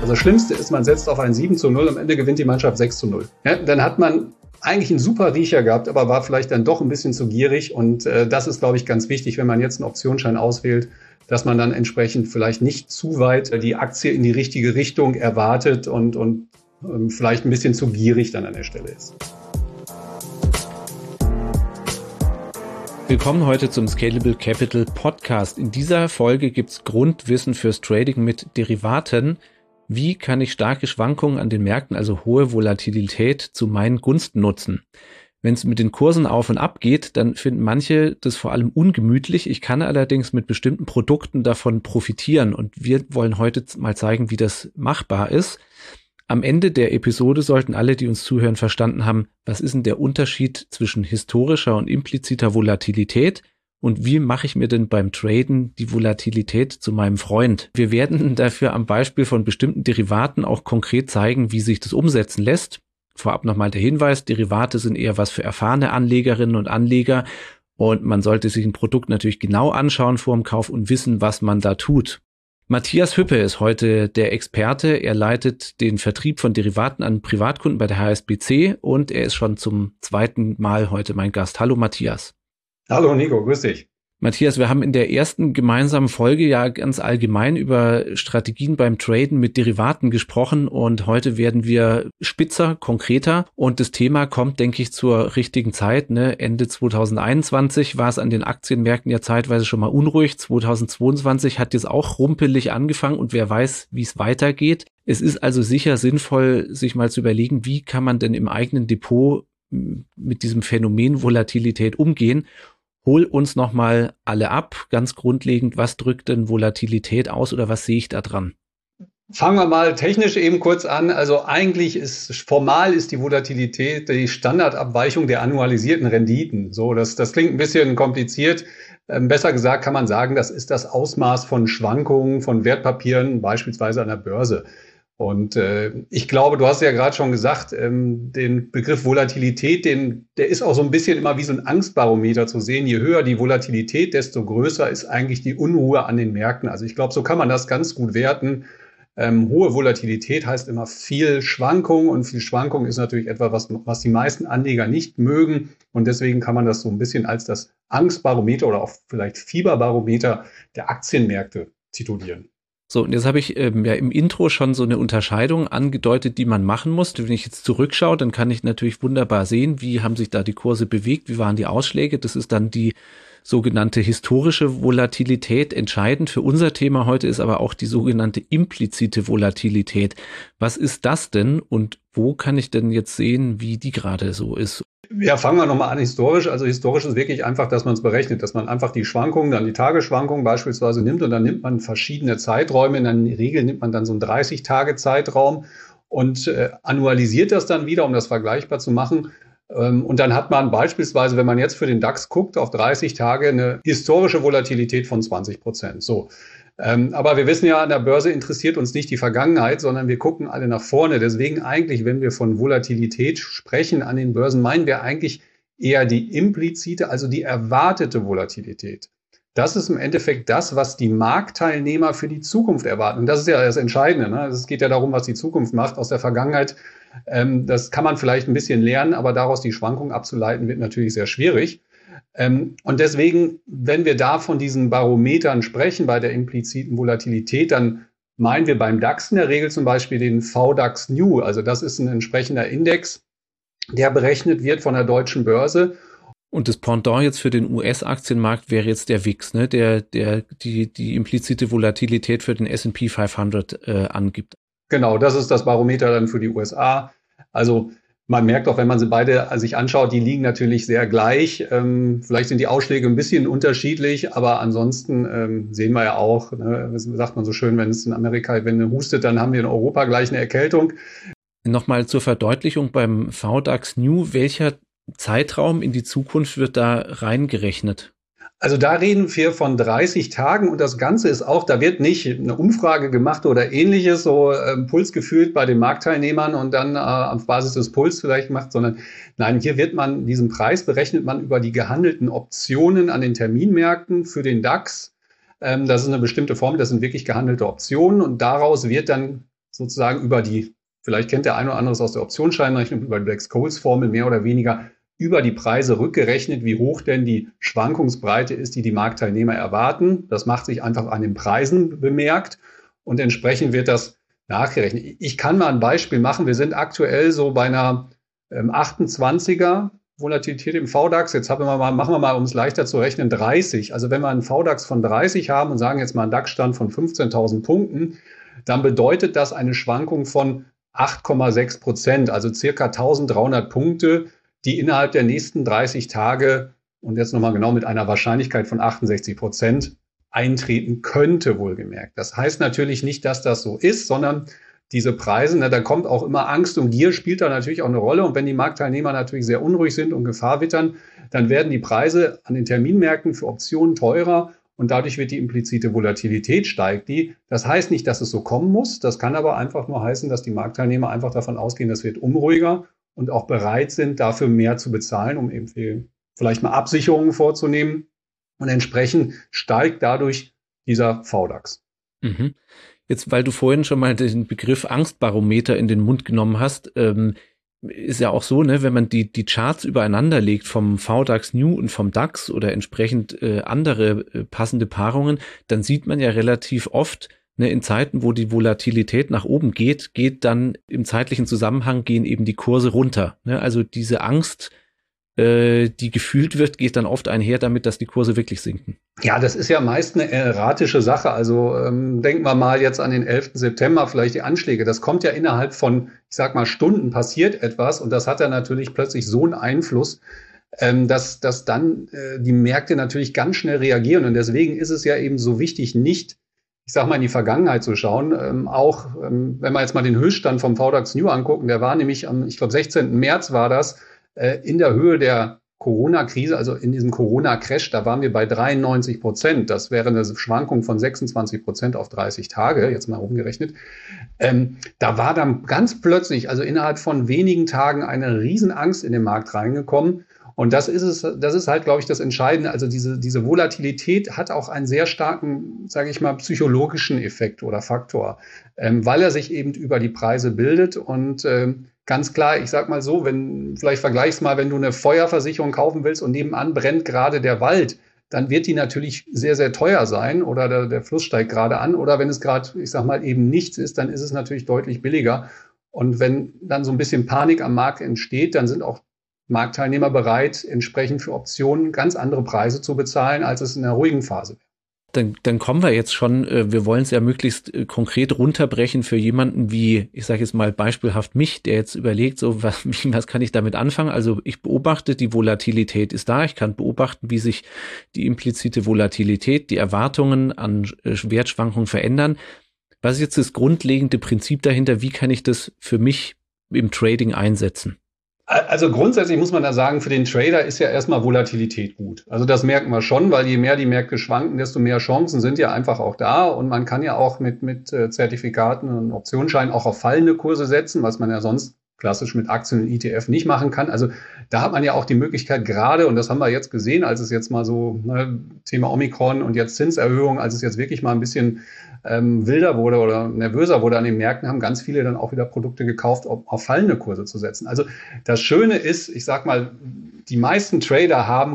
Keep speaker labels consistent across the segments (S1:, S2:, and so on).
S1: Also das Schlimmste ist, man setzt auf ein 7:0, am Ende gewinnt die Mannschaft 6:0. Ja, dann hat man eigentlich einen super Riecher gehabt, aber war vielleicht dann doch ein bisschen zu gierig. Und das ist, glaube ich, ganz wichtig, wenn man jetzt einen Optionsschein auswählt, dass man dann entsprechend vielleicht nicht zu weit die Aktie in die richtige Richtung erwartet und vielleicht ein bisschen zu gierig dann an der Stelle ist.
S2: Willkommen heute zum Scalable Capital Podcast. In dieser Folge gibt's Grundwissen fürs Trading mit Derivaten. Wie kann ich starke Schwankungen an den Märkten, also hohe Volatilität, zu meinen Gunsten nutzen? Wenn es mit den Kursen auf und ab geht, dann finden manche das vor allem ungemütlich. Ich kann allerdings mit bestimmten Produkten davon profitieren und wir wollen heute mal zeigen, wie das machbar ist. Am Ende der Episode sollten alle, die uns zuhören, verstanden haben, was ist denn der Unterschied zwischen historischer und impliziter Volatilität und wie mache ich mir denn beim Traden die Volatilität zu meinem Freund? Wir werden dafür am Beispiel von bestimmten Derivaten auch konkret zeigen, wie sich das umsetzen lässt. Vorab nochmal der Hinweis, Derivate sind eher was für erfahrene Anlegerinnen und Anleger und man sollte sich ein Produkt natürlich genau anschauen vor dem Kauf und wissen, was man da tut. Matthias Hüppe ist heute der Experte. Er leitet den Vertrieb von Derivaten an Privatkunden bei der HSBC und er ist schon zum zweiten Mal heute mein Gast. Hallo Matthias.
S1: Hallo Nico, grüß dich.
S2: Matthias, wir haben in der ersten gemeinsamen Folge ja ganz allgemein über Strategien beim Traden mit Derivaten gesprochen und heute werden wir spitzer, konkreter und das Thema kommt, denke ich, zur richtigen Zeit. Ende 2021 war es an den Aktienmärkten ja zeitweise schon mal unruhig. 2022 hat jetzt auch rumpelig angefangen und wer weiß, wie es weitergeht. Es ist also sicher sinnvoll, sich mal zu überlegen, wie kann man denn im eigenen Depot mit diesem Phänomen Volatilität umgehen. Hol uns nochmal alle ab, ganz grundlegend, was drückt denn Volatilität aus oder was sehe ich da dran?
S1: Fangen wir mal technisch eben kurz an. Also eigentlich formal ist die Volatilität die Standardabweichung der annualisierten Renditen. So, das klingt ein bisschen kompliziert. Besser gesagt kann man sagen, das ist das Ausmaß von Schwankungen von Wertpapieren, beispielsweise an der Börse. Und ich glaube, du hast ja gerade schon gesagt, den Begriff Volatilität, der ist auch so ein bisschen immer wie so ein Angstbarometer zu sehen. Je höher die Volatilität, desto größer ist eigentlich die Unruhe an den Märkten. Also ich glaube, so kann man das ganz gut werten. Hohe Volatilität heißt immer viel Schwankung und viel Schwankung ist natürlich etwas, was die meisten Anleger nicht mögen. Und deswegen kann man das so ein bisschen als das Angstbarometer oder auch vielleicht Fieberbarometer der Aktienmärkte titulieren.
S2: So, und jetzt habe ich ja im Intro schon so eine Unterscheidung angedeutet, die man machen muss. Wenn ich jetzt zurückschaue, dann kann ich natürlich wunderbar sehen, wie haben sich da die Kurse bewegt, wie waren die Ausschläge. Das ist dann die sogenannte historische Volatilität. Entscheidend für unser Thema heute ist aber auch die sogenannte implizite Volatilität. Was ist das denn und wo kann ich denn jetzt sehen, wie die gerade so ist?
S1: Ja, fangen wir nochmal an historisch. Also historisch ist wirklich einfach, dass man es berechnet, dass man einfach die Schwankungen, dann die Tagesschwankungen beispielsweise nimmt und dann nimmt man verschiedene Zeiträume. In der Regel nimmt man dann so einen 30-Tage-Zeitraum und annualisiert das dann wieder, um das vergleichbar zu machen. Und dann hat man beispielsweise, wenn man jetzt für den DAX guckt, auf 30 Tage eine historische Volatilität von 20%. So. Aber wir wissen ja, an der Börse interessiert uns nicht die Vergangenheit, sondern wir gucken alle nach vorne. Deswegen eigentlich, wenn wir von Volatilität sprechen an den Börsen, meinen wir eigentlich eher die implizite, also die erwartete Volatilität. Das ist im Endeffekt das, was die Marktteilnehmer für die Zukunft erwarten. Und das ist ja das Entscheidende. Ne? Es geht ja darum, was die Zukunft macht aus der Vergangenheit. Das kann man vielleicht ein bisschen lernen, aber daraus die Schwankungen abzuleiten, wird natürlich sehr schwierig. Und deswegen, wenn wir da von diesen Barometern sprechen bei der impliziten Volatilität, dann meinen wir beim DAX in der Regel zum Beispiel den VDAX New. Also das ist ein entsprechender Index, der berechnet wird von der deutschen Börse.
S2: Und das Pendant jetzt für den US-Aktienmarkt wäre jetzt der VIX, ne? Die implizite Volatilität für den S&P 500 angibt.
S1: Genau, das ist das Barometer dann für die USA. Also man merkt auch, wenn man sie beide sich anschaut, die liegen natürlich sehr gleich. Vielleicht sind die Ausschläge ein bisschen unterschiedlich, aber ansonsten sehen wir ja auch, ne, das sagt man so schön, wenn es in Amerika, wenn es hustet, dann haben wir in Europa gleich eine Erkältung.
S2: Nochmal zur Verdeutlichung beim VDAX New, welcher Zeitraum in die Zukunft wird da reingerechnet?
S1: Also da reden wir von 30 Tagen und das Ganze ist auch, da wird nicht eine Umfrage gemacht oder ähnliches, so Puls gefühlt bei den Marktteilnehmern und dann auf Basis des Puls vielleicht gemacht, sondern nein, hier wird man, diesen Preis berechnet man über die gehandelten Optionen an den Terminmärkten für den DAX. Das ist eine bestimmte Form, das sind wirklich gehandelte Optionen und daraus wird dann sozusagen vielleicht kennt der eine oder andere es aus der Optionsscheinrechnung, über die Black-Scholes-Formel mehr oder weniger über die Preise rückgerechnet, wie hoch denn die Schwankungsbreite ist, die die Marktteilnehmer erwarten. Das macht sich einfach an den Preisen bemerkt und entsprechend wird das nachgerechnet. Ich kann mal ein Beispiel machen. Wir sind aktuell so bei einer 28er Volatilität im VDAX. Jetzt machen wir mal, um es leichter zu rechnen, 30. Also wenn wir einen VDAX von 30 haben und sagen jetzt mal einen DAX-Stand von 15.000 Punkten, dann bedeutet das eine Schwankung von 8,6%, also circa 1.300 Punkte, die innerhalb der nächsten 30 Tage und jetzt nochmal genau mit einer Wahrscheinlichkeit von 68% eintreten könnte, wohlgemerkt. Das heißt natürlich nicht, dass das so ist, sondern diese Preise, da kommt auch immer Angst und Gier, spielt da natürlich auch eine Rolle. Und wenn die Marktteilnehmer natürlich sehr unruhig sind und Gefahr wittern, dann werden die Preise an den Terminmärkten für Optionen teurer und dadurch wird die implizite Volatilität steigt die. Das heißt nicht, dass es so kommen muss. Das kann aber einfach nur heißen, dass die Marktteilnehmer einfach davon ausgehen, das wird unruhiger und auch bereit sind, dafür mehr zu bezahlen, um eben vielleicht mal Absicherungen vorzunehmen. Und entsprechend steigt dadurch dieser VDAX.
S2: Mhm. Jetzt, weil du vorhin schon mal den Begriff Angstbarometer in den Mund genommen hast, ist ja auch so, ne, wenn man die Charts übereinander legt vom VDAX New und vom DAX oder entsprechend andere passende Paarungen, dann sieht man ja relativ oft, ne, in Zeiten, wo die Volatilität nach oben geht dann im zeitlichen Zusammenhang gehen eben die Kurse runter. Ne? Also diese Angst, die gefühlt wird, geht dann oft einher damit, dass die Kurse wirklich sinken.
S1: Ja, das ist ja meist eine erratische Sache. Also denken wir mal jetzt an den 11. September, vielleicht die Anschläge. Das kommt ja innerhalb von, ich sag mal, Stunden passiert etwas und das hat dann natürlich plötzlich so einen Einfluss, dass dann die Märkte natürlich ganz schnell reagieren. Und deswegen ist es ja eben so wichtig, nicht, ich sag mal, in die Vergangenheit zu schauen. Wenn wir jetzt mal den Höchststand vom VDAX New angucken, der war nämlich am, ich glaube, 16. März war das, in der Höhe der Corona-Krise, also in diesem Corona-Crash, da waren wir bei 93%. Das wäre eine Schwankung von 26% auf 30 Tage, jetzt mal umgerechnet. Da war dann ganz plötzlich, also innerhalb von wenigen Tagen, eine Riesenangst in den Markt reingekommen. Und das ist halt, glaube ich, das Entscheidende. Also diese Volatilität hat auch einen sehr starken, sage ich mal, psychologischen Effekt oder Faktor, weil er sich eben über die Preise bildet und ganz klar, ich sag mal so, vielleicht vergleichst mal, wenn du eine Feuerversicherung kaufen willst und nebenan brennt gerade der Wald, dann wird die natürlich sehr, sehr teuer sein oder der Fluss steigt gerade an. Oder wenn es gerade, ich sag mal, eben nichts ist, dann ist es natürlich deutlich billiger. Und wenn dann so ein bisschen Panik am Markt entsteht, dann sind auch Marktteilnehmer bereit, entsprechend für Optionen ganz andere Preise zu bezahlen, als es in der ruhigen Phase wäre.
S2: Dann kommen wir jetzt schon, wir wollen es ja möglichst konkret runterbrechen für jemanden wie, ich sage jetzt mal beispielhaft mich, der jetzt überlegt, so was kann ich damit anfangen? Also ich beobachte, die Volatilität ist da, ich kann beobachten, wie sich die implizite Volatilität, die Erwartungen an Wertschwankungen verändern. Was ist jetzt das grundlegende Prinzip dahinter? Wie kann ich das für mich im Trading einsetzen?
S1: Also grundsätzlich muss man da sagen, für den Trader ist ja erstmal Volatilität gut. Also das merken wir schon, weil je mehr die Märkte schwanken, desto mehr Chancen sind ja einfach auch da. Und man kann ja auch mit Zertifikaten und Optionsscheinen auch auf fallende Kurse setzen, was man ja sonst klassisch mit Aktien und ETF nicht machen kann. Also da hat man ja auch die Möglichkeit gerade, und das haben wir jetzt gesehen, als es jetzt mal so, Thema Omikron und jetzt Zinserhöhung, als es jetzt wirklich mal ein bisschen wilder wurde oder nervöser wurde an den Märkten, haben ganz viele dann auch wieder Produkte gekauft, um auf fallende Kurse zu setzen. Also das Schöne ist, ich sag mal, die meisten Trader haben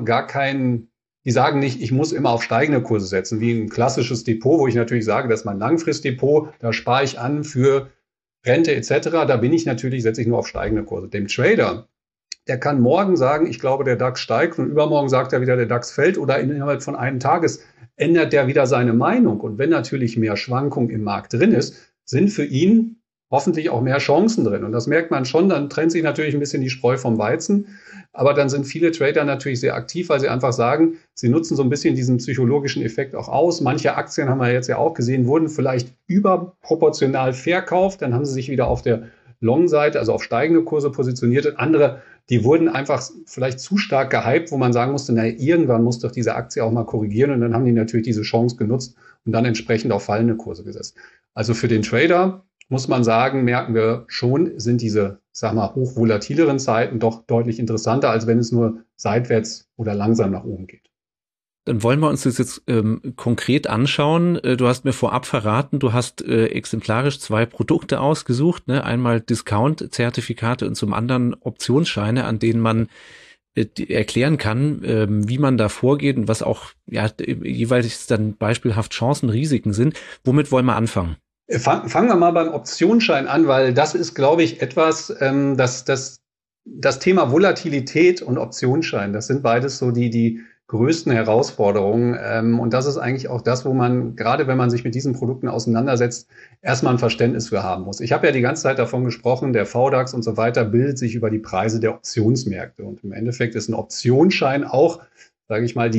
S1: die sagen nicht, ich muss immer auf steigende Kurse setzen, wie ein klassisches Depot, wo ich natürlich sage, das ist mein Langfristdepot, da spare ich an für Rente etc., da setze ich nur auf steigende Kurse. Dem Trader, der kann morgen sagen, ich glaube, der DAX steigt und übermorgen sagt er wieder, der DAX fällt oder innerhalb von einem Tages ändert der wieder seine Meinung. Und wenn natürlich mehr Schwankung im Markt drin ist, sind für ihn hoffentlich auch mehr Chancen drin. Und das merkt man schon, dann trennt sich natürlich ein bisschen die Spreu vom Weizen. Aber dann sind viele Trader natürlich sehr aktiv, weil sie einfach sagen, sie nutzen so ein bisschen diesen psychologischen Effekt auch aus. Manche Aktien, haben wir jetzt ja auch gesehen, wurden vielleicht überproportional verkauft. Dann haben sie sich wieder auf der Long-Seite, also auf steigende Kurse positioniert. Und andere, die wurden einfach vielleicht zu stark gehypt, wo man sagen musste, irgendwann muss doch diese Aktie auch mal korrigieren. Und dann haben die natürlich diese Chance genutzt und dann entsprechend auf fallende Kurse gesetzt. Also für den Trader muss man sagen, merken wir schon, sind diese, hochvolatileren Zeiten doch deutlich interessanter, als wenn es nur seitwärts oder langsam nach oben geht.
S2: Dann wollen wir uns das jetzt konkret anschauen. Du hast mir vorab verraten, du hast exemplarisch 2 Produkte ausgesucht, ne? Einmal Discount-Zertifikate und zum anderen Optionsscheine, an denen man erklären kann, wie man da vorgeht und was auch jeweils dann beispielhaft Chancen, Risiken sind. Womit wollen wir anfangen?
S1: Fangen wir mal beim Optionsschein an, weil das ist, glaube ich, etwas, das Thema Volatilität und Optionsschein, das sind beides so die größten Herausforderungen. Und das ist eigentlich auch das, wo man, gerade wenn man sich mit diesen Produkten auseinandersetzt, erstmal ein Verständnis für haben muss. Ich habe ja die ganze Zeit davon gesprochen, der VDAX und so weiter bildet sich über die Preise der Optionsmärkte. Und im Endeffekt ist ein Optionsschein auch, sage ich mal,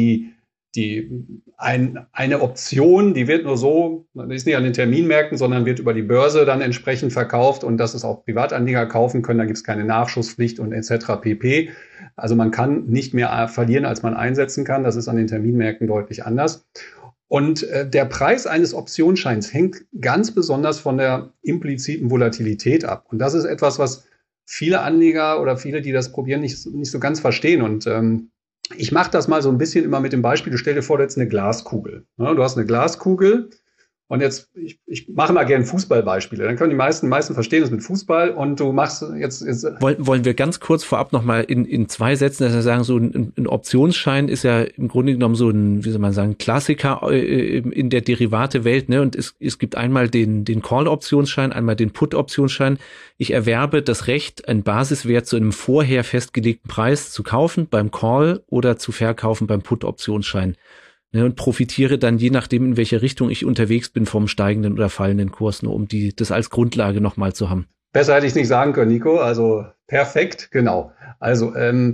S1: eine Option, die wird nur so, die ist nicht an den Terminmärkten, sondern wird über die Börse dann entsprechend verkauft und dass es auch Privatanleger kaufen können, da gibt es keine Nachschusspflicht und etc. pp. Also man kann nicht mehr verlieren, als man einsetzen kann, das ist an den Terminmärkten deutlich anders. Und der Preis eines Optionsscheins hängt ganz besonders von der impliziten Volatilität ab. Und das ist etwas, was viele Anleger oder viele, die das probieren, nicht so ganz verstehen. Und ich mache das mal so ein bisschen immer mit dem Beispiel, du stell dir vor, du hättest eine Glaskugel. Ja, du hast eine Glaskugel und jetzt, ich mache mal gerne Fußballbeispiele, dann können die meisten verstehen das mit Fußball und du machst jetzt
S2: Wollen wir ganz kurz vorab nochmal in 2 Sätzen, dass wir sagen, so ein Optionsschein ist ja im Grunde genommen so ein, wie soll man sagen, Klassiker in der Derivate-Welt, ne? Und es gibt einmal den Call-Optionsschein, einmal den Put-Optionsschein. Ich erwerbe das Recht, einen Basiswert zu einem vorher festgelegten Preis zu kaufen beim Call oder zu verkaufen beim Put-Optionsschein. Ne, und profitiere dann, je nachdem, in welche Richtung ich unterwegs bin, vom steigenden oder fallenden Kurs, nur um das als Grundlage nochmal zu haben.
S1: Besser hätte ich es nicht sagen können, Nico. Also perfekt, genau. Also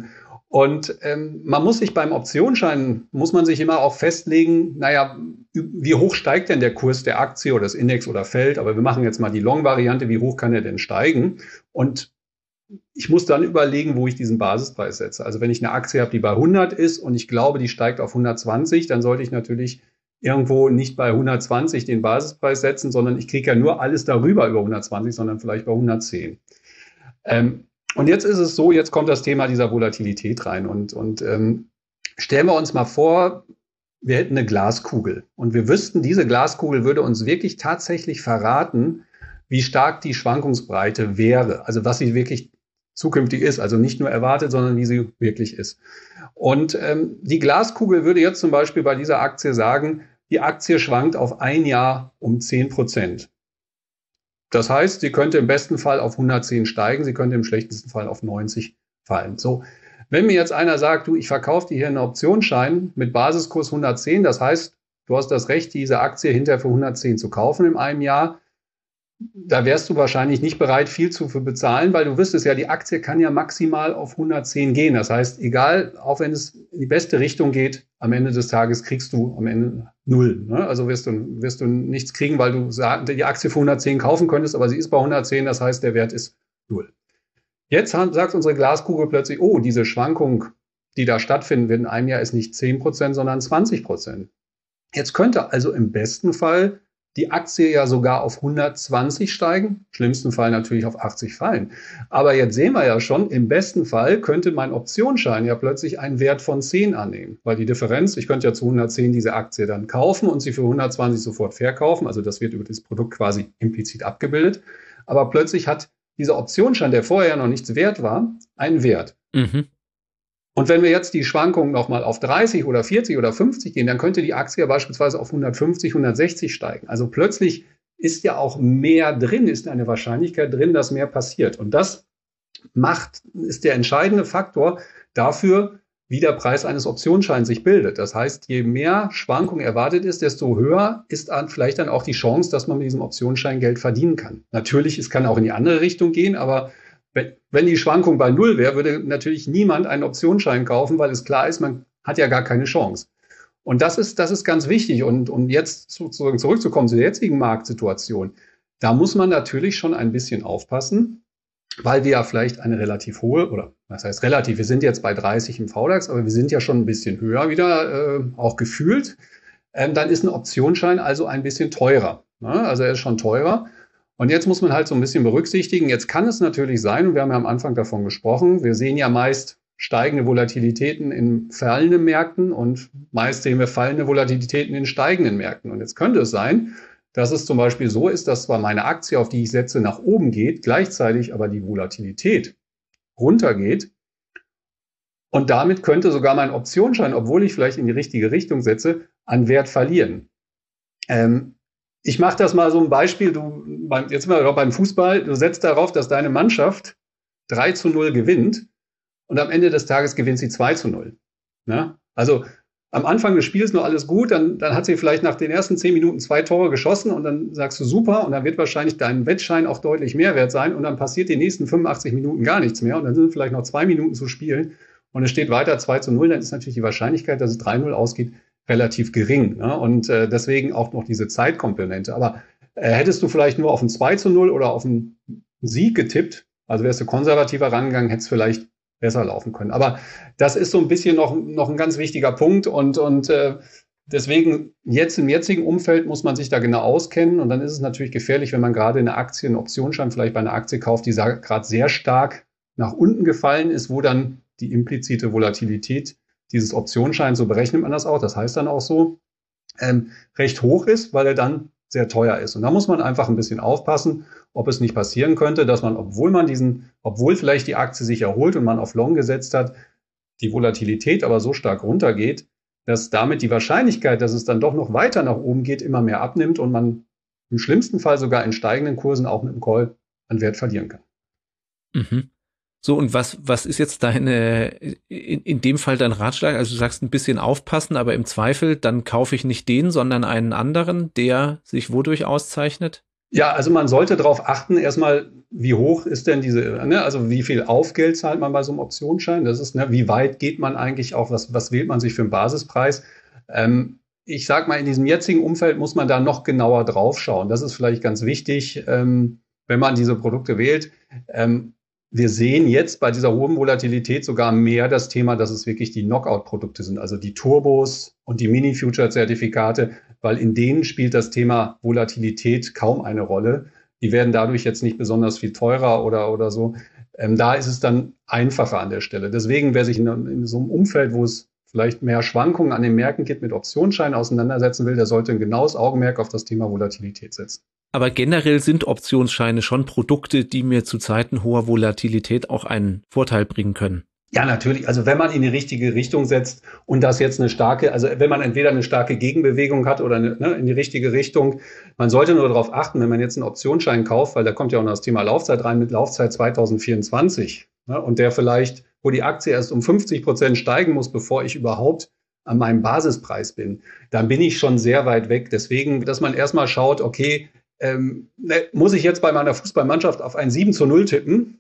S1: man muss sich beim Optionsschein, muss man sich immer auch festlegen, naja, wie hoch steigt denn der Kurs der Aktie oder des Index oder fällt? Aber wir machen jetzt mal die Long-Variante, wie hoch kann er denn steigen? Und ich muss dann überlegen, wo ich diesen Basispreis setze. Also wenn ich eine Aktie habe, die bei 100 ist und ich glaube, die steigt auf 120, dann sollte ich natürlich irgendwo nicht bei 120 den Basispreis setzen, sondern ich kriege ja nur alles darüber über 120, sondern vielleicht bei 110. Und jetzt ist es so, jetzt kommt das Thema dieser Volatilität rein und stellen wir uns mal vor, wir hätten eine Glaskugel und wir wüssten, diese Glaskugel würde uns wirklich tatsächlich verraten, wie stark die Schwankungsbreite wäre, also was sie wirklich zukünftig ist, also nicht nur erwartet, sondern wie sie wirklich ist. Und die Glaskugel würde jetzt zum Beispiel bei dieser Aktie sagen, die Aktie schwankt auf ein Jahr um 10%. Das heißt, sie könnte im besten Fall auf 110 steigen, sie könnte im schlechtesten Fall auf 90 fallen. So, wenn mir jetzt einer sagt, du, ich verkaufe dir hier einen Optionsschein mit Basiskurs 110, das heißt, du hast das Recht, diese Aktie hinterher für 110 zu kaufen in einem Jahr, da wärst du wahrscheinlich nicht bereit, viel zu bezahlen, weil du wüsstest ja, die Aktie kann ja maximal auf 110 gehen. Das heißt, egal, auch wenn es in die beste Richtung geht, am Ende des Tages kriegst du am Ende 0. Ne? Also wirst du nichts kriegen, weil du die Aktie für 110 kaufen könntest, aber sie ist bei 110, das heißt, der Wert ist 0. Jetzt sagt unsere Glaskugel plötzlich, oh, diese Schwankung, die da stattfinden wird in einem Jahr, ist nicht 10%, sondern 20%. Jetzt könnte also im besten Fall die Aktie ja sogar auf 120 steigen, im schlimmsten Fall natürlich auf 80 fallen. Aber jetzt sehen wir ja schon, im besten Fall könnte mein Optionsschein ja plötzlich einen Wert von 10 annehmen. Weil die Differenz, ich könnte ja zu 110 diese Aktie dann kaufen und sie für 120 sofort verkaufen. Also das wird über das Produkt quasi implizit abgebildet. Aber plötzlich hat dieser Optionsschein, der vorher noch nichts wert war, einen Wert. Mhm. Und wenn wir jetzt die Schwankungen nochmal auf 30 oder 40 oder 50 gehen, dann könnte die Aktie ja beispielsweise auf 150, 160 steigen. Also plötzlich ist ja auch mehr drin, ist eine Wahrscheinlichkeit drin, dass mehr passiert. Und das ist der entscheidende Faktor dafür, wie der Preis eines Optionsscheins sich bildet. Das heißt, je mehr Schwankung erwartet ist, desto höher ist vielleicht dann auch die Chance, dass man mit diesem Optionsschein Geld verdienen kann. Natürlich, es kann auch in die andere Richtung gehen, aber wenn die Schwankung bei 0 wäre, würde natürlich niemand einen Optionsschein kaufen, weil es klar ist, man hat ja gar keine Chance. Und das ist ganz wichtig. Und um jetzt zurückzukommen zu der jetzigen Marktsituation, da muss man natürlich schon ein bisschen aufpassen, weil wir ja vielleicht eine relativ hohe, oder was heißt relativ, wir sind jetzt bei 30 im VDAX, aber wir sind ja schon ein bisschen höher wieder, auch gefühlt. Dann ist ein Optionsschein also ein bisschen teurer. Ne? Also er ist schon teurer. Und jetzt muss man halt so ein bisschen berücksichtigen, jetzt kann es natürlich sein, und wir haben ja am Anfang davon gesprochen, wir sehen ja meist steigende Volatilitäten in fallenden Märkten und meist sehen wir fallende Volatilitäten in steigenden Märkten. Und jetzt könnte es sein, dass es zum Beispiel so ist, dass zwar meine Aktie, auf die ich setze, nach oben geht, gleichzeitig aber die Volatilität runtergeht. Und damit könnte sogar mein Optionsschein, obwohl ich vielleicht in die richtige Richtung setze, an Wert verlieren. Ich mache das mal so ein Beispiel. Jetzt sind wir doch beim Fußball. Du setzt darauf, dass deine Mannschaft 3-0 gewinnt und am Ende des Tages gewinnt sie 2-0. Ja? Also am Anfang des Spiels noch alles gut, dann hat sie vielleicht nach den ersten 10 Minuten 2 Tore geschossen und dann sagst du super und dann wird wahrscheinlich dein Wettschein auch deutlich mehr wert sein und dann passiert die nächsten 85 Minuten gar nichts mehr und dann sind vielleicht noch 2 Minuten zu spielen und es steht weiter 2-0, dann ist natürlich die Wahrscheinlichkeit, dass es 3-0 ausgeht, relativ gering. Ne? Und deswegen auch noch diese Zeitkomponente. Aber hättest du vielleicht nur auf ein 2-0 oder auf einen Sieg getippt, also wärst du konservativer rangegangen, hättest vielleicht besser laufen können. Aber das ist so ein bisschen noch ein ganz wichtiger Punkt und deswegen jetzt im jetzigen Umfeld muss man sich da genau auskennen und dann ist es natürlich gefährlich, wenn man gerade eine Aktie, einen Optionsschein vielleicht bei einer Aktie kauft, die gerade sehr stark nach unten gefallen ist, wo dann die implizite Volatilität dieses Optionsscheins, so berechnet man das auch, das heißt dann auch so, recht hoch ist, weil er dann sehr teuer ist. Und da muss man einfach ein bisschen aufpassen, ob es nicht passieren könnte, dass man, obwohl vielleicht die Aktie sich erholt und man auf Long gesetzt hat, die Volatilität aber so stark runtergeht, dass damit die Wahrscheinlichkeit, dass es dann doch noch weiter nach oben geht, immer mehr abnimmt und man im schlimmsten Fall sogar in steigenden Kursen auch mit dem Call an Wert verlieren kann.
S2: Mhm. So, und was ist jetzt in dem Fall dein Ratschlag? Also du sagst ein bisschen aufpassen, aber im Zweifel, dann kaufe ich nicht den, sondern einen anderen, der sich wodurch auszeichnet?
S1: Ja, also man sollte darauf achten, erstmal, wie hoch ist denn also wie viel Aufgeld zahlt man bei so einem Optionsschein? Das ist, wie weit geht man eigentlich auch, was wählt man sich für einen Basispreis? Ich sag mal, in diesem jetzigen Umfeld muss man da noch genauer drauf schauen. Das ist vielleicht ganz wichtig, wenn man diese Produkte wählt. Wir sehen jetzt bei dieser hohen Volatilität sogar mehr das Thema, dass es wirklich die Knockout-Produkte sind, also die Turbos und die Mini-Future-Zertifikate, weil in denen spielt das Thema Volatilität kaum eine Rolle. Die werden dadurch jetzt nicht besonders viel teurer oder so. Da ist es dann einfacher an der Stelle. Deswegen, wer sich in so einem Umfeld, wo es vielleicht mehr Schwankungen an den Märkten gibt, mit Optionsscheinen auseinandersetzen will, der sollte ein genaues Augenmerk auf das Thema Volatilität setzen.
S2: Aber generell sind Optionsscheine schon Produkte, die mir zu Zeiten hoher Volatilität auch einen Vorteil bringen können.
S1: Ja, natürlich. Also wenn man in die richtige Richtung setzt und das jetzt also wenn man entweder eine starke Gegenbewegung hat oder in die richtige Richtung, man sollte nur darauf achten, wenn man jetzt einen Optionsschein kauft, weil da kommt ja auch noch das Thema Laufzeit rein mit Laufzeit 2024 und der vielleicht, wo die Aktie erst um 50% steigen muss, bevor ich überhaupt an meinem Basispreis bin, dann bin ich schon sehr weit weg. Deswegen, dass man erstmal schaut, okay, muss ich jetzt bei meiner Fußballmannschaft auf ein 7-0 tippen?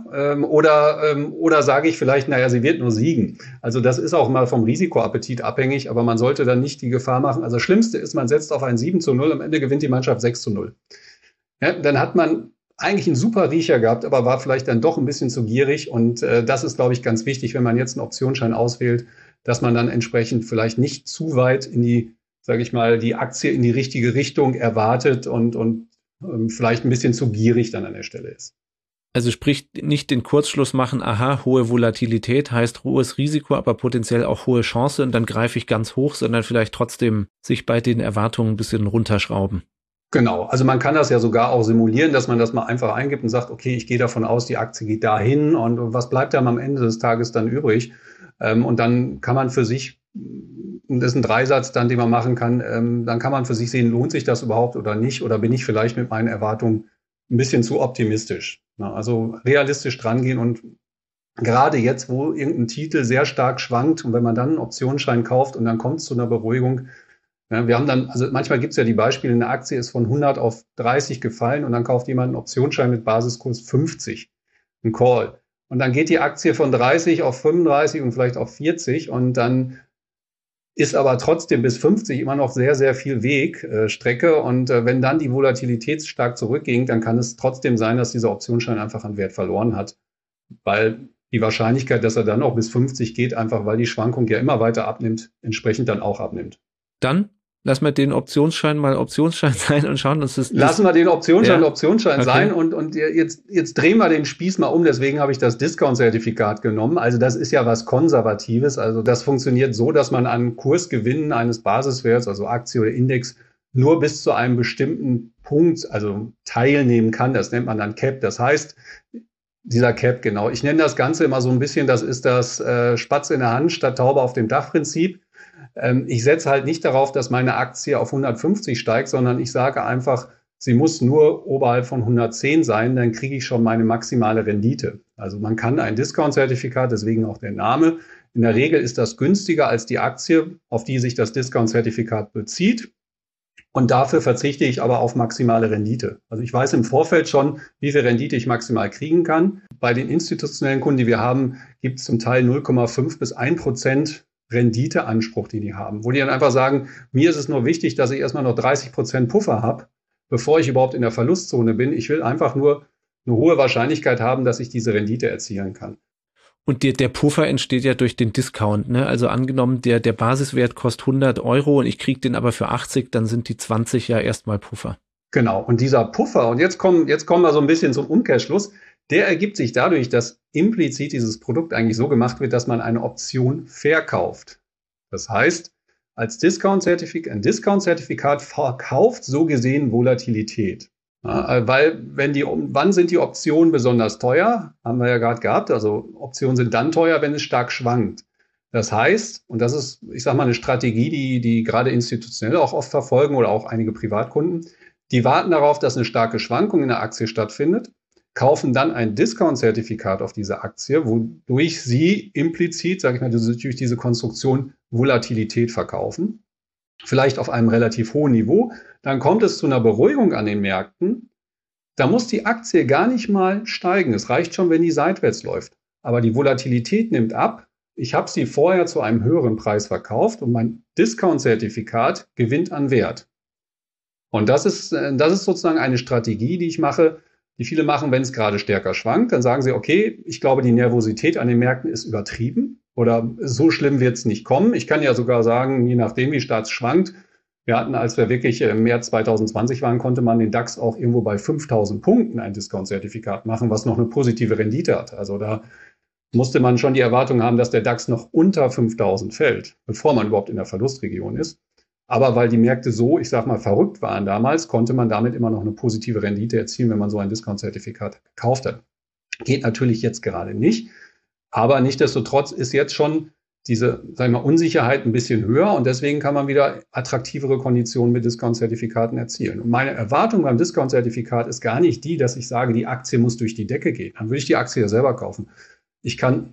S1: Oder sage ich vielleicht, sie wird nur siegen. Also das ist auch mal vom Risikoappetit abhängig, aber man sollte dann nicht die Gefahr machen. Also das Schlimmste ist, man setzt auf ein 7-0, am Ende gewinnt die Mannschaft 6-0. Ja, dann hat man eigentlich einen super Riecher gehabt, aber war vielleicht dann doch ein bisschen zu gierig. Und das ist, glaube ich, ganz wichtig, wenn man jetzt einen Optionsschein auswählt, dass man dann entsprechend vielleicht nicht zu weit in die Aktie in die richtige Richtung erwartet und vielleicht ein bisschen zu gierig dann an der Stelle ist.
S2: Also sprich, nicht den Kurzschluss machen, aha, hohe Volatilität heißt hohes Risiko, aber potenziell auch hohe Chance und dann greife ich ganz hoch, sondern vielleicht trotzdem sich bei den Erwartungen ein bisschen runterschrauben.
S1: Genau, also man kann das ja sogar auch simulieren, dass man das mal einfach eingibt und sagt, okay, ich gehe davon aus, die Aktie geht dahin und was bleibt dann am Ende des Tages dann übrig? Und dann kann man für sich, das ist ein Dreisatz dann, den man machen kann, dann kann man für sich sehen, lohnt sich das überhaupt oder nicht? Oder bin ich vielleicht mit meinen Erwartungen ein bisschen zu optimistisch? Also realistisch drangehen und gerade jetzt, wo irgendein Titel sehr stark schwankt und wenn man dann einen Optionsschein kauft und dann kommt es zu einer Beruhigung, wir haben dann, also manchmal gibt es ja die Beispiele, eine Aktie ist von 100 auf 30 gefallen und dann kauft jemand einen Optionsschein mit Basiskurs 50, ein Call. Und dann geht die Aktie von 30 auf 35 und vielleicht auf 40 und dann ist aber trotzdem bis 50 immer noch sehr, sehr viel Strecke. Und wenn dann die Volatilität stark zurückging, dann kann es trotzdem sein, dass dieser Optionsschein einfach an Wert verloren hat. Weil die Wahrscheinlichkeit, dass er dann auch bis 50 geht, einfach weil die Schwankung ja immer weiter abnimmt, entsprechend dann auch abnimmt.
S2: Dann Lass mal den Optionsschein mal Optionsschein sein und schauen uns das.
S1: Lassen wir den Optionsschein Optionsschein sein und jetzt drehen wir den Spieß mal um. Deswegen habe ich das Discount-Zertifikat genommen. Also das ist ja was Konservatives. Also das funktioniert so, dass man an Kursgewinnen eines Basiswerts, also Aktie oder Index, nur bis zu einem bestimmten Punkt, also teilnehmen kann. Das nennt man dann Cap. Das heißt, dieser Cap, genau. Ich nenne das Ganze immer so ein bisschen, das ist das Spatz in der Hand statt Taube auf dem Dach-Prinzip. Ich setze halt nicht darauf, dass meine Aktie auf 150 steigt, sondern ich sage einfach, sie muss nur oberhalb von 110 sein, dann kriege ich schon meine maximale Rendite. Also man kann ein Discount-Zertifikat, deswegen auch der Name. In der Regel ist das günstiger als die Aktie, auf die sich das Discount-Zertifikat bezieht. Und dafür verzichte ich aber auf maximale Rendite. Also ich weiß im Vorfeld schon, wie viel Rendite ich maximal kriegen kann. Bei den institutionellen Kunden, die wir haben, gibt es zum Teil 0,5 bis 1% Renditeanspruch, die haben. Wo die dann einfach sagen, mir ist es nur wichtig, dass ich erstmal noch 30% Puffer habe, bevor ich überhaupt in der Verlustzone bin. Ich will einfach nur eine hohe Wahrscheinlichkeit haben, dass ich diese Rendite erzielen kann.
S2: Und der Puffer entsteht ja durch den Discount, ne? Also angenommen, der Basiswert kostet 100 € und ich kriege den aber für 80, dann sind die 20 ja erstmal Puffer.
S1: Genau. Und dieser Puffer, und jetzt kommen wir so ein bisschen zum Umkehrschluss, der ergibt sich dadurch, dass implizit dieses Produkt eigentlich so gemacht wird, dass man eine Option verkauft. Das heißt, ein Discount-Zertifikat verkauft so gesehen Volatilität. Ja, weil wann sind die Optionen besonders teuer? Haben wir ja gerade gehabt. Also Optionen sind dann teuer, wenn es stark schwankt. Das heißt, und das ist, ich sage mal, eine Strategie, die gerade institutionell auch oft verfolgen oder auch einige Privatkunden, die warten darauf, dass eine starke Schwankung in der Aktie stattfindet, kaufen dann ein Discount-Zertifikat auf diese Aktie, wodurch sie implizit, sage ich mal, durch diese Konstruktion Volatilität verkaufen, vielleicht auf einem relativ hohen Niveau. Dann kommt es zu einer Beruhigung an den Märkten. Da muss die Aktie gar nicht mal steigen. Es reicht schon, wenn die seitwärts läuft. Aber die Volatilität nimmt ab. Ich habe sie vorher zu einem höheren Preis verkauft und mein Discount-Zertifikat gewinnt an Wert. Und das ist sozusagen eine Strategie, die ich mache, die viele machen, wenn es gerade stärker schwankt. Dann sagen sie, okay, ich glaube, die Nervosität an den Märkten ist übertrieben oder so schlimm wird es nicht kommen. Ich kann ja sogar sagen, je nachdem, wie stark es schwankt, wir hatten, als wir wirklich im März 2020 waren, konnte man den DAX auch irgendwo bei 5.000 Punkten ein Discount-Zertifikat machen, was noch eine positive Rendite hat. Also da musste man schon die Erwartung haben, dass der DAX noch unter 5.000 fällt, bevor man überhaupt in der Verlustregion ist. Aber weil die Märkte so, ich sag mal, verrückt waren damals, konnte man damit immer noch eine positive Rendite erzielen, wenn man so ein Discount-Zertifikat gekauft hat. Geht natürlich jetzt gerade nicht. Aber nichtsdestotrotz ist jetzt schon diese, sagen wir mal, Unsicherheit ein bisschen höher und deswegen kann man wieder attraktivere Konditionen mit Discount-Zertifikaten erzielen. Und meine Erwartung beim Discount-Zertifikat ist gar nicht die, dass ich sage, die Aktie muss durch die Decke gehen. Dann würde ich die Aktie ja selber kaufen. Ich kann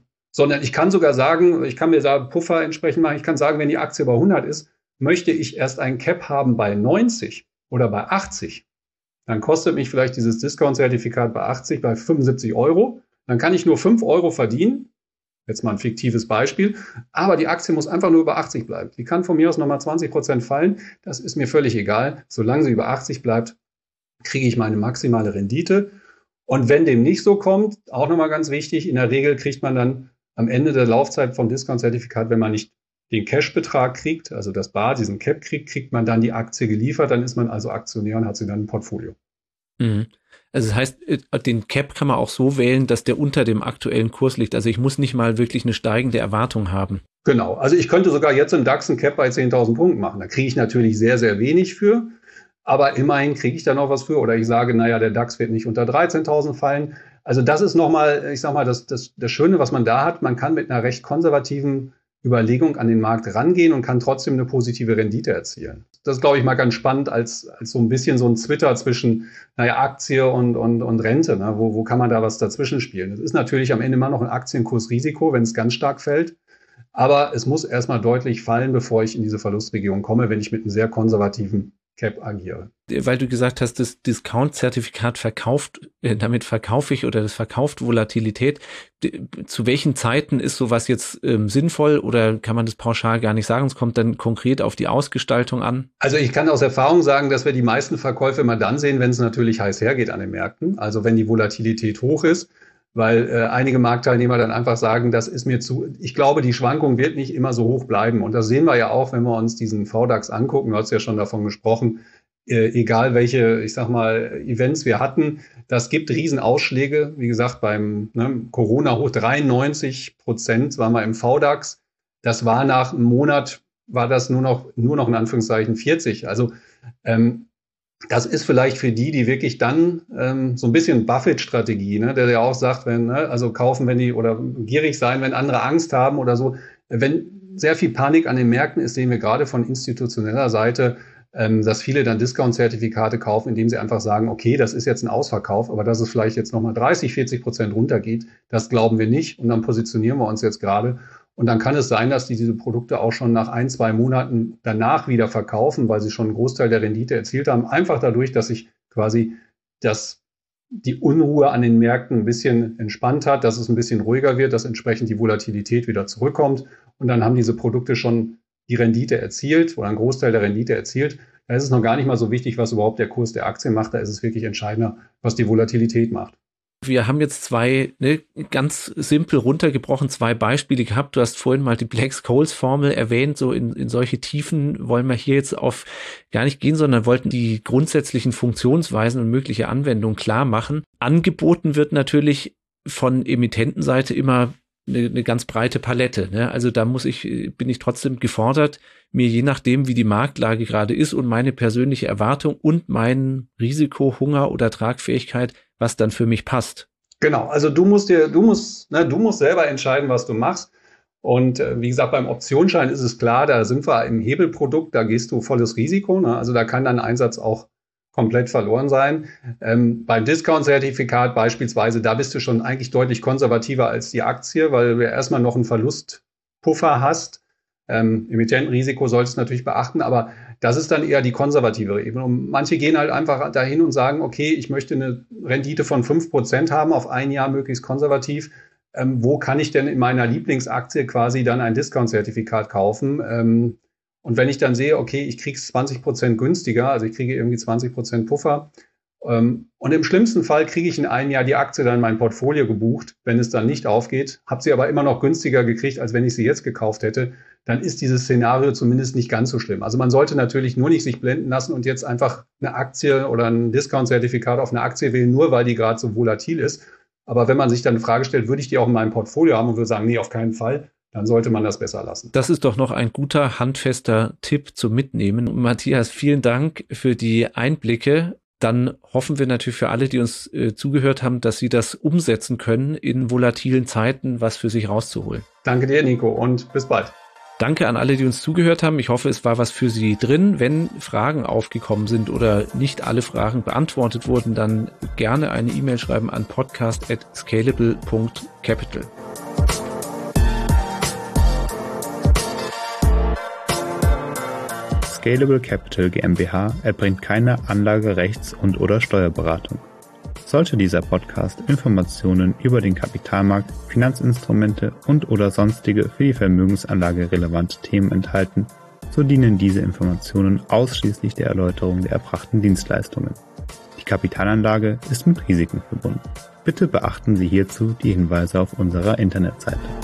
S1: sogar sagen, ich kann mir da Puffer entsprechend machen. Ich kann sagen, wenn die Aktie bei 100 ist, möchte ich erst einen Cap haben bei 90 oder bei 80, dann kostet mich vielleicht dieses Discount-Zertifikat bei 80, bei 75 €. Dann kann ich nur 5 € verdienen. Jetzt mal ein fiktives Beispiel. Aber die Aktie muss einfach nur über 80 bleiben. Die kann von mir aus nochmal 20% fallen. Das ist mir völlig egal. Solange sie über 80 bleibt, kriege ich meine maximale Rendite. Und wenn dem nicht so kommt, auch nochmal ganz wichtig, in der Regel kriegt man dann am Ende der Laufzeit vom Discount-Zertifikat, wenn man nicht den Cash-Betrag kriegt, also das Bar, diesen Cap kriegt man dann die Aktie geliefert, dann ist man also Aktionär und hat sie dann im Portfolio.
S2: Mhm. Also das heißt, den Cap kann man auch so wählen, dass der unter dem aktuellen Kurs liegt. Also ich muss nicht mal wirklich eine steigende Erwartung haben.
S1: Genau, also ich könnte sogar jetzt im DAX einen Cap bei 10.000 Punkten machen. Da kriege ich natürlich sehr, sehr wenig für, aber immerhin kriege ich da noch was für. Oder ich sage, naja, der DAX wird nicht unter 13.000 fallen. Also das ist nochmal, ich sag mal, das Schöne, was man da hat. Man kann mit einer recht konservativen Überlegung an den Markt rangehen und kann trotzdem eine positive Rendite erzielen. Das ist, glaube ich, mal ganz spannend als so ein bisschen so ein Twitter zwischen, Aktie und Rente. Ne? Wo kann man da was dazwischen spielen? Es ist natürlich am Ende immer noch ein Aktienkursrisiko, wenn es ganz stark fällt. Aber es muss erstmal deutlich fallen, bevor ich in diese Verlustregion komme, wenn ich mit einem sehr konservativen Cap agiere.
S2: Weil du gesagt hast, das Discount-Zertifikat damit verkaufe ich oder das verkauft Volatilität. Zu welchen Zeiten ist sowas jetzt sinnvoll oder kann man das pauschal gar nicht sagen? Es kommt dann konkret auf die Ausgestaltung an.
S1: Also ich kann aus Erfahrung sagen, dass wir die meisten Verkäufe immer dann sehen, wenn es natürlich heiß hergeht an den Märkten. Also wenn die Volatilität hoch ist. weil einige Marktteilnehmer dann einfach sagen, das ist mir ich glaube, die Schwankung wird nicht immer so hoch bleiben. Und das sehen wir ja auch, wenn wir uns diesen VDAX angucken. Du hast ja schon davon gesprochen, egal welche, ich sag mal, Events wir hatten, das gibt Riesenausschläge. Wie gesagt, beim Corona hoch 93% waren wir im VDAX. Das war nach einem Monat, war das nur noch in Anführungszeichen 40. Also das ist vielleicht für die wirklich dann so ein bisschen Buffett-Strategie, ne? Der ja auch sagt, also kaufen, wenn die oder gierig sein, wenn andere Angst haben oder so. Wenn sehr viel Panik an den Märkten ist, sehen wir gerade von institutioneller Seite, dass viele dann Discount-Zertifikate kaufen, indem sie einfach sagen, okay, das ist jetzt ein Ausverkauf, aber dass es vielleicht jetzt nochmal 30-40% runtergeht, das glauben wir nicht. Und dann positionieren wir uns jetzt gerade. Und dann kann es sein, dass die diese Produkte auch schon nach 1-2 Monaten danach wieder verkaufen, weil sie schon einen Großteil der Rendite erzielt haben. Einfach dadurch, dass sich quasi die Unruhe an den Märkten ein bisschen entspannt hat, dass es ein bisschen ruhiger wird, dass entsprechend die Volatilität wieder zurückkommt. Und dann haben diese Produkte schon die Rendite erzielt oder einen Großteil der Rendite erzielt. Da ist es noch gar nicht mal so wichtig, was überhaupt der Kurs der Aktie macht. Da ist es wirklich entscheidender, was die Volatilität macht.
S2: Wir haben jetzt ganz simpel runtergebrochen, 2 Beispiele gehabt. Du hast vorhin mal die Black-Scholes-Formel erwähnt. So in solche Tiefen wollen wir hier jetzt gar nicht gehen, sondern wollten die grundsätzlichen Funktionsweisen und mögliche Anwendungen klar machen. Angeboten wird natürlich von Emittentenseite immer eine ganz breite Palette, ne? Also da bin ich trotzdem gefordert, mir je nachdem, wie die Marktlage gerade ist und meine persönliche Erwartung und mein Risiko, Hunger oder Tragfähigkeit, was dann für mich passt.
S1: Genau, also du musst selber entscheiden, was du machst. Und wie gesagt, beim Optionsschein ist es klar, da sind wir im Hebelprodukt, da gehst du volles Risiko, ne? Also da kann dein Einsatz auch komplett verloren sein. Beim Discount-Zertifikat beispielsweise, da bist du schon eigentlich deutlich konservativer als die Aktie, weil du ja erstmal noch einen Verlustpuffer hast. Emittentenrisiko solltest du natürlich beachten, aber das ist dann eher die konservativere Ebene. Und manche gehen halt einfach dahin und sagen, okay, ich möchte eine Rendite von 5% haben, auf ein Jahr möglichst konservativ. Wo kann ich denn in meiner Lieblingsaktie quasi dann ein Discount-Zertifikat kaufen? Und wenn ich dann sehe, okay, ich kriege es 20% günstiger, also ich kriege irgendwie 20% Puffer, und im schlimmsten Fall kriege ich in einem Jahr die Aktie dann in mein Portfolio gebucht, wenn es dann nicht aufgeht, habe sie aber immer noch günstiger gekriegt, als wenn ich sie jetzt gekauft hätte, dann ist dieses Szenario zumindest nicht ganz so schlimm. Also man sollte natürlich nur nicht sich blenden lassen und jetzt einfach eine Aktie oder ein Discount-Zertifikat auf eine Aktie wählen, nur weil die gerade so volatil ist. Aber wenn man sich dann eine Frage stellt, würde ich die auch in meinem Portfolio haben und würde sagen, nee, auf keinen Fall, dann sollte man das besser lassen.
S2: Das ist doch noch ein guter, handfester Tipp zum Mitnehmen. Matthias, vielen Dank für die Einblicke. Dann hoffen wir natürlich für alle, die uns zugehört haben, dass sie das umsetzen können, in volatilen Zeiten was für sich rauszuholen.
S1: Danke dir, Nico, und bis bald.
S2: Danke an alle, die uns zugehört haben. Ich hoffe, es war was für Sie drin. Wenn Fragen aufgekommen sind oder nicht alle Fragen beantwortet wurden, dann gerne eine E-Mail schreiben an podcast@scalable.capital.
S3: Scalable Capital GmbH erbringt keine Anlagerechts- und/oder Steuerberatung. Sollte dieser Podcast Informationen über den Kapitalmarkt, Finanzinstrumente und/oder sonstige für die Vermögensanlage relevante Themen enthalten, so dienen diese Informationen ausschließlich der Erläuterung der erbrachten Dienstleistungen. Die Kapitalanlage ist mit Risiken verbunden. Bitte beachten Sie hierzu die Hinweise auf unserer Internetseite.